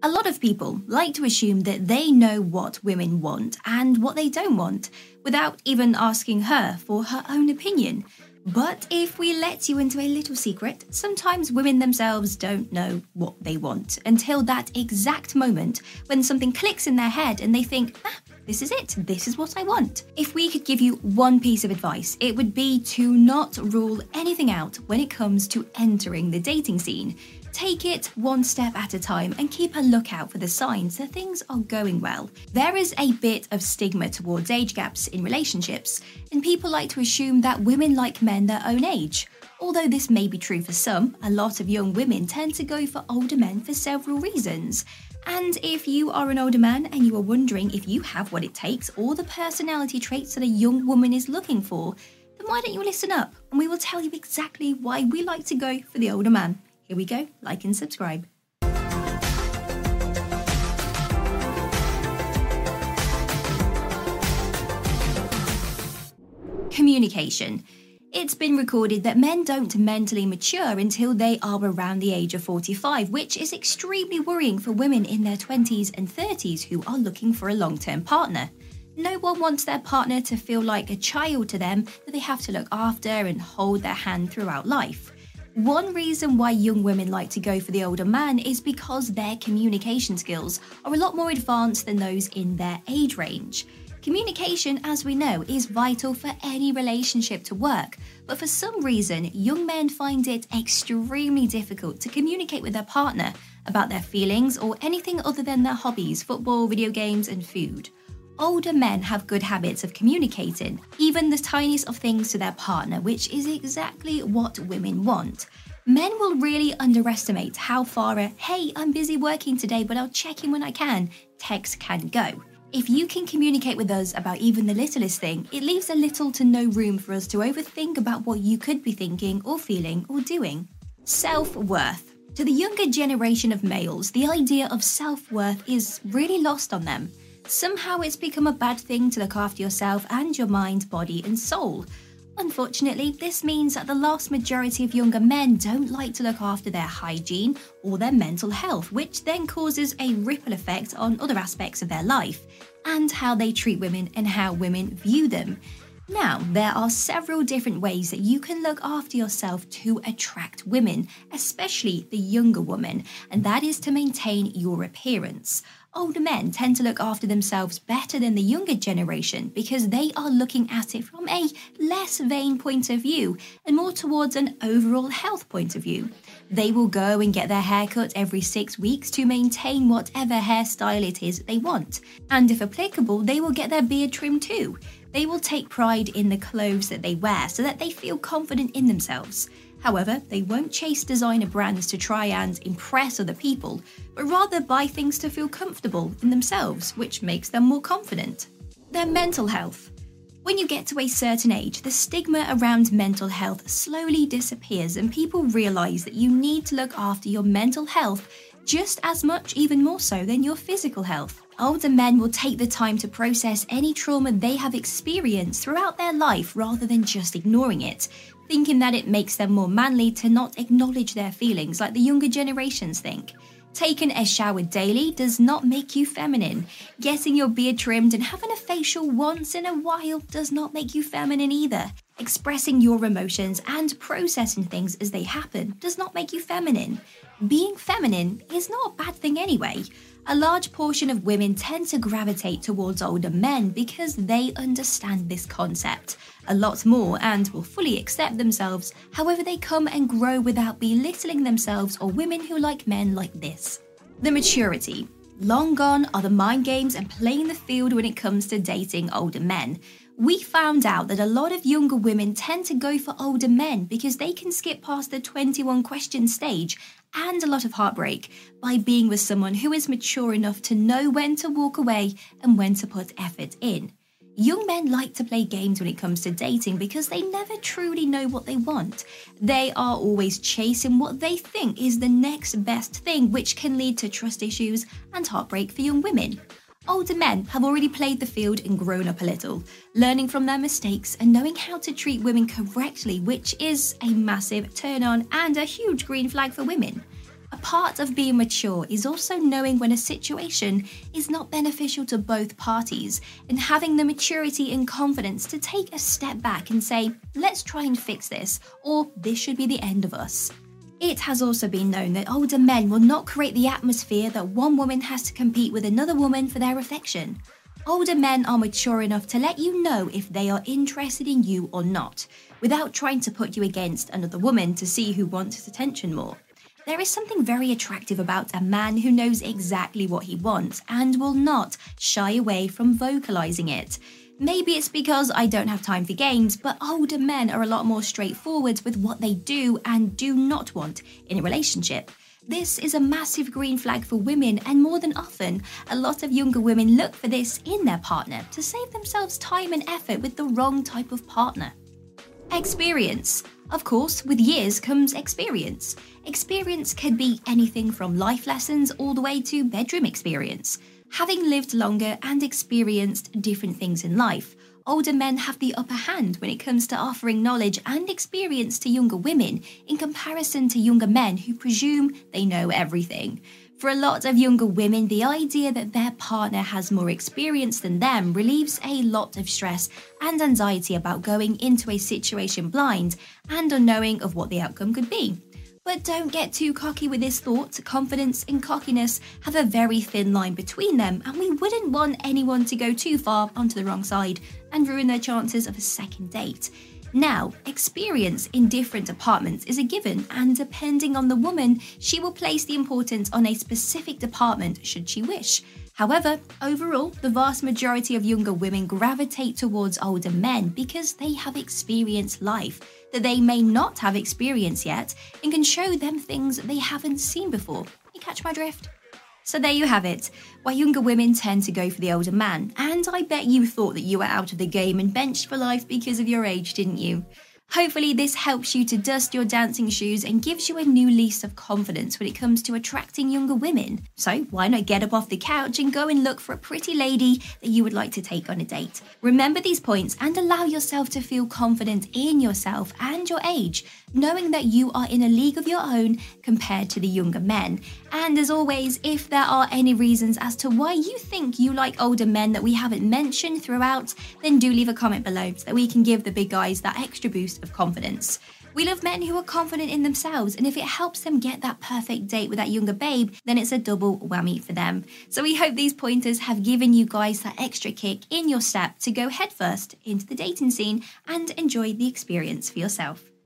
A lot of people like to assume that they know what women want and what they don't want, without even asking her for her own opinion. But if we let you into a little secret, sometimes women themselves don't know what they want until that exact moment when something clicks in their head and they think, this is it, this is what I want. If we could give you one piece of advice, it would be to not rule anything out when it comes to entering the dating scene. Take it one step at a time and keep a lookout for the signs that things are going well. There is a bit of stigma towards age gaps in relationships, and people like to assume that women like men their own age. Although this may be true for some, a lot of young women tend to go for older men for several reasons. And if you are an older man and you are wondering if you have what it takes or the personality traits that a young woman is looking for, then why don't you listen up and we will tell you exactly why we like to go for the older man. Here we go, like and subscribe. Communication. It's been recorded that men don't mentally mature until they are around the age of 45, which is extremely worrying for women in their 20s and 30s who are looking for a long-term partner. No one wants their partner to feel like a child to them that they have to look after and hold their hand throughout life. One reason why young women like to go for the older man is because their communication skills are a lot more advanced than those in their age range. Communication, as we know, is vital for any relationship to work, but for some reason, young men find it extremely difficult to communicate with their partner about their feelings or anything other than their hobbies, football, video games, and food. Older men have good habits of communicating, even the tiniest of things to their partner, which is exactly what women want. Men will really underestimate how far a "hey, I'm busy working today, but I'll check in when I can" text can go. If you can communicate with us about even the littlest thing, it leaves a little to no room for us to overthink about what you could be thinking or feeling or doing. Self-worth. To the younger generation of males, the idea of self-worth is really lost on them. Somehow it's become a bad thing to look after yourself and your mind, body and soul. Unfortunately, this means that the vast majority of younger men don't like to look after their hygiene or their mental health, which then causes a ripple effect on other aspects of their life and how they treat women and how women view them. Now, there are several different ways that you can look after yourself to attract women, especially the younger woman, and that is to maintain your appearance. Older men tend to look after themselves better than the younger generation because they are looking at it from a less vain point of view and more towards an overall health point of view. They will go and get their hair cut every 6 weeks to maintain whatever hairstyle it is they want. And if applicable, they will get their beard trimmed too. They will take pride in the clothes that they wear so that they feel confident in themselves. However, they won't chase designer brands to try and impress other people, but rather buy things to feel comfortable in themselves, which makes them more confident. Their mental health. When you get to a certain age, the stigma around mental health slowly disappears and people realise that you need to look after your mental health just as much, even more so, than your physical health. Older men will take the time to process any trauma they have experienced throughout their life rather than just ignoring it, thinking that it makes them more manly to not acknowledge their feelings like the younger generations think. Taking a shower daily does not make you feminine. Getting your beard trimmed and having a facial once in a while does not make you feminine either. Expressing your emotions and processing things as they happen does not make you feminine. Being feminine is not a bad thing anyway. A large portion of women tend to gravitate towards older men because they understand this concept a lot more and will fully accept themselves however they come and grow without belittling themselves or women who like men like this. The maturity. Long gone are the mind games and playing the field when it comes to dating older men. We found out that a lot of younger women tend to go for older men because they can skip past the 21 question stage and a lot of heartbreak by being with someone who is mature enough to know when to walk away and when to put effort in. Young men like to play games when it comes to dating because they never truly know what they want. They are always chasing what they think is the next best thing, which can lead to trust issues and heartbreak for young women. Older men have already played the field and grown up a little, learning from their mistakes and knowing how to treat women correctly, which is a massive turn on and a huge green flag for women. A part of being mature is also knowing when a situation is not beneficial to both parties and having the maturity and confidence to take a step back and say, let's try and fix this, or this should be the end of us. It has also been known that older men will not create the atmosphere that one woman has to compete with another woman for their affection. Older men are mature enough to let you know if they are interested in you or not, without trying to put you against another woman to see who wants his attention more. There is something very attractive about a man who knows exactly what he wants and will not shy away from vocalizing it. Maybe it's because I don't have time for games, but older men are a lot more straightforward with what they do and do not want in a relationship. This is a massive green flag for women, and more than often, a lot of younger women look for this in their partner to save themselves time and effort with the wrong type of partner. Experience. Of course, with years comes experience. Experience could be anything from life lessons all the way to bedroom experience. Having lived longer and experienced different things in life, older men have the upper hand when it comes to offering knowledge and experience to younger women in comparison to younger men who presume they know everything. For a lot of younger women, the idea that their partner has more experience than them relieves a lot of stress and anxiety about going into a situation blind and unknowing of what the outcome could be. But don't get too cocky with this thought. Confidence and cockiness have a very thin line between them, and we wouldn't want anyone to go too far onto the wrong side and ruin their chances of a second date. Now, experience in different departments is a given, and depending on the woman, she will place the importance on a specific department should she wish. However, overall, the vast majority of younger women gravitate towards older men because they have experienced life that they may not have experienced yet and can show them things they haven't seen before. You catch my drift? So there you have it, why younger women tend to go for the older man. And I bet you thought that you were out of the game and benched for life because of your age, didn't you? Hopefully this helps you to dust your dancing shoes and gives you a new lease of confidence when it comes to attracting younger women. So why not get up off the couch and go and look for a pretty lady that you would like to take on a date? Remember these points and allow yourself to feel confident in yourself and your age, knowing that you are in a league of your own compared to the younger men. And as always, if there are any reasons as to why you think you like older men that we haven't mentioned throughout, then do leave a comment below so that we can give the big guys that extra boost of confidence. We love men who are confident in themselves, and if it helps them get that perfect date with that younger babe, then it's a double whammy for them. So we hope these pointers have given you guys that extra kick in your step to go headfirst into the dating scene and enjoy the experience for yourself.